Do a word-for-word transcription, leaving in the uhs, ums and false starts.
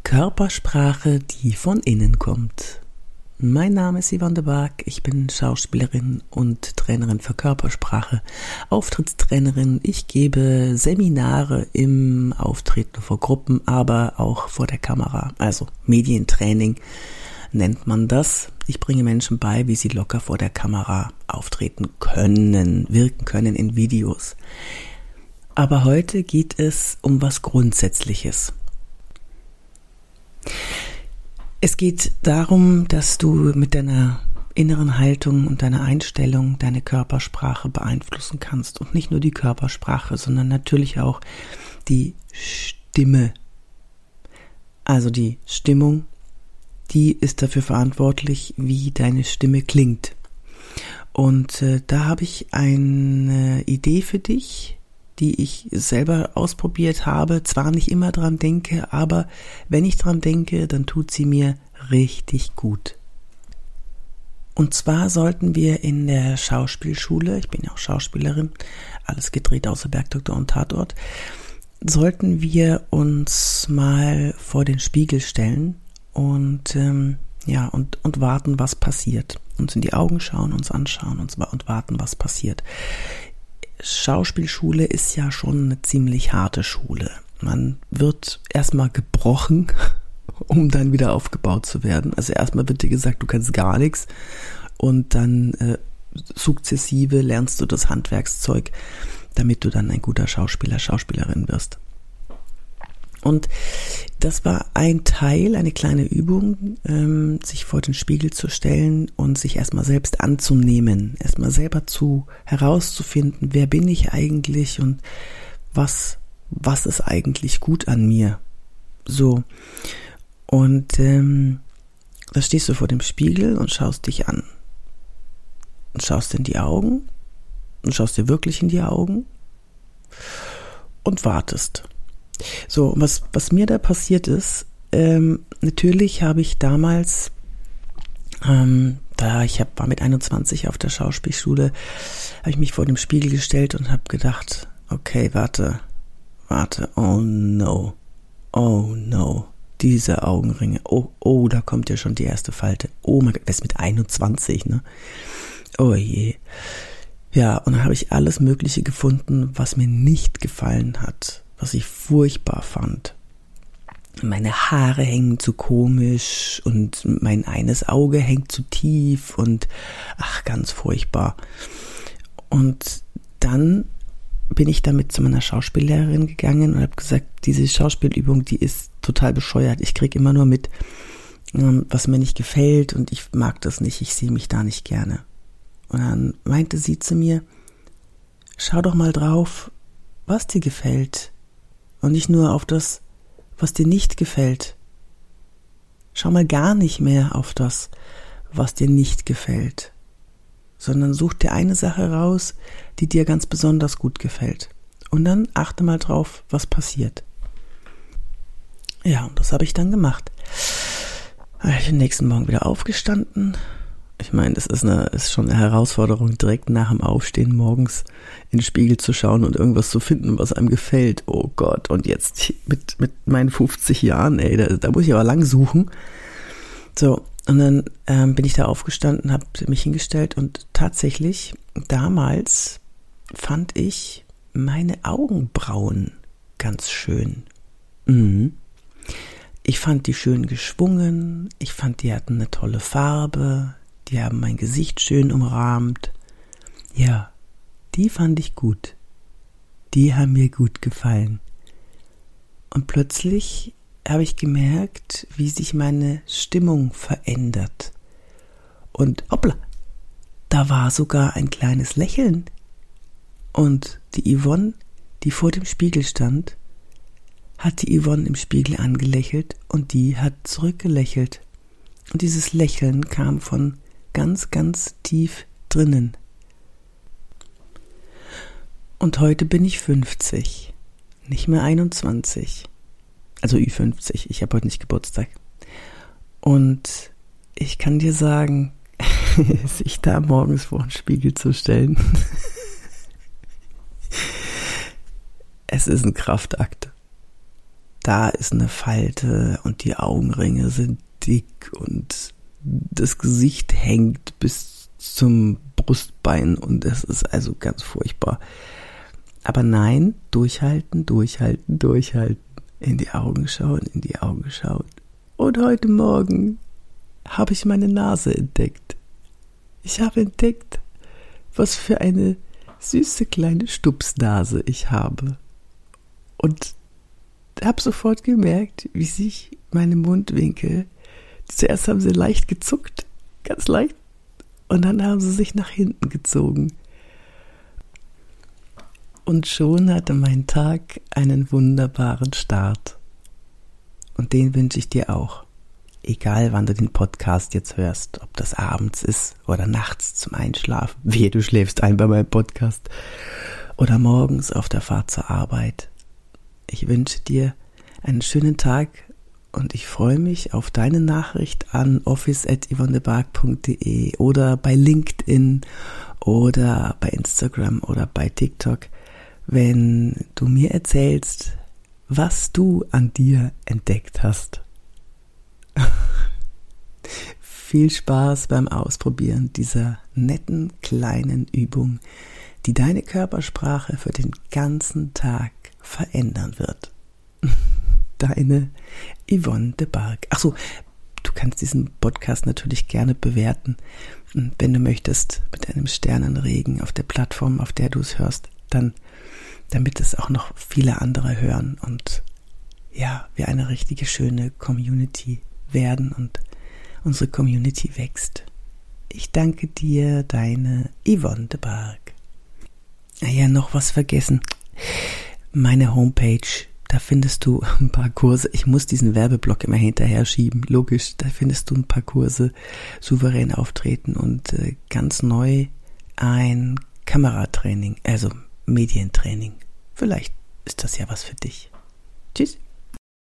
Körpersprache, die von innen kommt. Mein Name ist Yvonne de Barg, ich bin Schauspielerin und Trainerin für Körpersprache, Auftrittstrainerin. Ich gebe Seminare im Auftreten vor Gruppen, aber auch vor der Kamera, also Medientraining nennt man das. Ich bringe Menschen bei, wie sie locker vor der Kamera auftreten können, wirken können in Videos. Aber heute geht es um was Grundsätzliches. Es geht darum, dass du mit deiner inneren Haltung und deiner Einstellung deine Körpersprache beeinflussen kannst. Und nicht nur die Körpersprache, sondern natürlich auch die Stimme. Also die Stimmung, die ist dafür verantwortlich, wie deine Stimme klingt. Und äh, da habe ich eine Idee für dich, die ich selber ausprobiert habe, zwar nicht immer dran denke, aber wenn ich dran denke, dann tut sie mir richtig gut. Und zwar sollten wir in der Schauspielschule, ich bin ja auch Schauspielerin, alles gedreht außer Bergdoktor und Tatort, sollten wir uns mal vor den Spiegel stellen und ähm, ja und und warten, was passiert. Uns in die Augen schauen, uns anschauen und, und warten, was passiert. Schauspielschule ist ja schon eine ziemlich harte Schule. Man wird erstmal gebrochen, um dann wieder aufgebaut zu werden. Also erstmal wird dir gesagt, du kannst gar nichts und dann äh, sukzessive lernst du das Handwerkszeug, damit du dann ein guter Schauspieler, Schauspielerin wirst. Und das war ein Teil, eine kleine Übung, ähm, sich vor den Spiegel zu stellen und sich erstmal selbst anzunehmen, erstmal selber zu herauszufinden, wer bin ich eigentlich und was, was ist eigentlich gut an mir. So, und ähm, da stehst du vor dem Spiegel und schaust dich an. Und schaust in die Augen und schaust dir wirklich in die Augen und wartest. So, was, was mir da passiert ist, ähm, natürlich habe ich damals, ähm, da ich hab, war mit einundzwanzig auf der Schauspielschule, habe ich mich vor dem Spiegel gestellt und habe gedacht, okay, warte, warte, oh no, oh no, diese Augenringe, oh, oh, da kommt ja schon die erste Falte, oh mein Gott, das ist mit einundzwanzig, ne, oh je. Ja, und dann habe ich alles Mögliche gefunden, was mir nicht gefallen hat, was ich furchtbar fand. Meine Haare hängen zu komisch und mein eines Auge hängt zu tief und ach, ganz furchtbar. Und dann bin ich damit zu meiner Schauspiellehrerin gegangen und habe gesagt, diese Schauspielübung, die ist total bescheuert. Ich kriege immer nur mit, was mir nicht gefällt und ich mag das nicht, ich sehe mich da nicht gerne. Und dann meinte sie zu mir, schau doch mal drauf, was dir gefällt. Und nicht nur auf das, was dir nicht gefällt. Schau mal gar nicht mehr auf das, was dir nicht gefällt, sondern such dir eine Sache raus, die dir ganz besonders gut gefällt. Und dann achte mal drauf, was passiert. Ja, und das habe ich dann gemacht. Ich bin am nächsten Morgen wieder aufgestanden. Ich meine, das ist, eine, ist schon eine Herausforderung, direkt nach dem Aufstehen morgens in den Spiegel zu schauen und irgendwas zu finden, was einem gefällt. Oh Gott, und jetzt mit, mit meinen fünfzig Jahren, ey, da, da muss ich aber lang suchen. So, und dann ähm, bin ich da aufgestanden, habe mich hingestellt und tatsächlich, damals fand ich meine Augenbrauen ganz schön. Mhm. Ich fand die schön geschwungen, ich fand, die hatten eine tolle Farbe, die haben mein Gesicht schön umrahmt. Ja, die fand ich gut. Die haben mir gut gefallen. Und plötzlich habe ich gemerkt, wie sich meine Stimmung verändert. Und hoppla, da war sogar ein kleines Lächeln. Und die Yvonne, die vor dem Spiegel stand, hat die Yvonne im Spiegel angelächelt und die hat zurückgelächelt. Und dieses Lächeln kam von ganz, ganz tief drinnen. Und heute bin ich fünfzig, nicht mehr einundzwanzig, also Ü fünfzig, ich habe heute nicht Geburtstag. Und ich kann dir sagen, sich da morgens vor den Spiegel zu stellen, es ist ein Kraftakt. da ist eine Falte und die Augenringe sind dick und das Gesicht hängt bis zum Brustbein und es ist also ganz furchtbar. Aber nein, durchhalten, durchhalten, durchhalten, in die Augen schauen, in die Augen schauen. Und heute Morgen habe ich meine Nase entdeckt. Ich habe entdeckt, was für eine süße kleine Stupsnase ich habe. Und habe sofort gemerkt, wie sich meine Mundwinkel, zuerst haben sie leicht gezuckt, ganz leicht, und dann haben sie sich nach hinten gezogen. Und schon hatte mein Tag einen wunderbaren Start. Und den wünsche ich dir auch. Egal, wann du den Podcast jetzt hörst, ob das abends ist oder nachts zum Einschlafen. Wehe, du schläfst ein bei meinem Podcast. Oder morgens auf der Fahrt zur Arbeit. Ich wünsche dir einen schönen Tag und ich freue mich auf deine Nachricht an office at yvonnebark punkt de oder bei LinkedIn oder bei Instagram oder bei TikTok, wenn du mir erzählst, was du an dir entdeckt hast. Viel Spaß beim Ausprobieren dieser netten kleinen Übung, die deine Körpersprache für den ganzen Tag verändern wird. Deine Yvonne de Barg. Ach so, du kannst diesen Podcast natürlich gerne bewerten, wenn du möchtest, mit einem Sternenregen auf der Plattform, auf der du es hörst, dann, damit es auch noch viele andere hören und ja, wir eine richtige schöne Community werden und unsere Community wächst. Ich danke dir, deine Yvonne de Barg. Ja, noch was vergessen. Meine Homepage, da findest du ein paar Kurse. Ich muss diesen Werbeblock immer hinterher schieben. Logisch, da findest du ein paar Kurse, souverän auftreten und äh, ganz neu ein Kameratraining, also Medientraining. Vielleicht ist das ja was für dich. Tschüss.